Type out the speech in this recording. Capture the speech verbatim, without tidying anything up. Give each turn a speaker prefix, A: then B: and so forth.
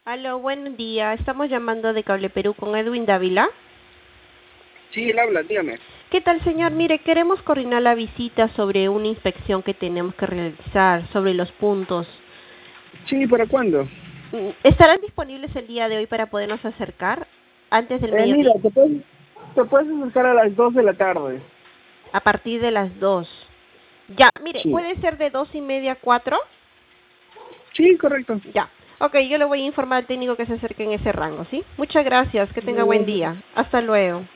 A: Aló, buen día. Estamos llamando de Cable Perú con Edwin Dávila.
B: Sí, él habla, dígame.
A: ¿Qué tal, señor? Mire, queremos coordinar la visita sobre una inspección que tenemos que realizar sobre los puntos.
B: Sí, ¿para cuándo?
A: Mm, ¿Estarán disponibles el día de hoy para podernos acercar antes del
B: Eh,
A: mediodía?
B: mira, te puedes, te puedes acercar a las dos de la tarde.
A: A partir de las dos. Ya, mire,
B: Sí.
A: ¿puede ser de dos y media a cuatro?
B: Sí, correcto.
A: Ya. Ok, yo le voy a informar al técnico que se acerque en ese rango, ¿sí? Muchas gracias. Que tenga buen día. Hasta luego.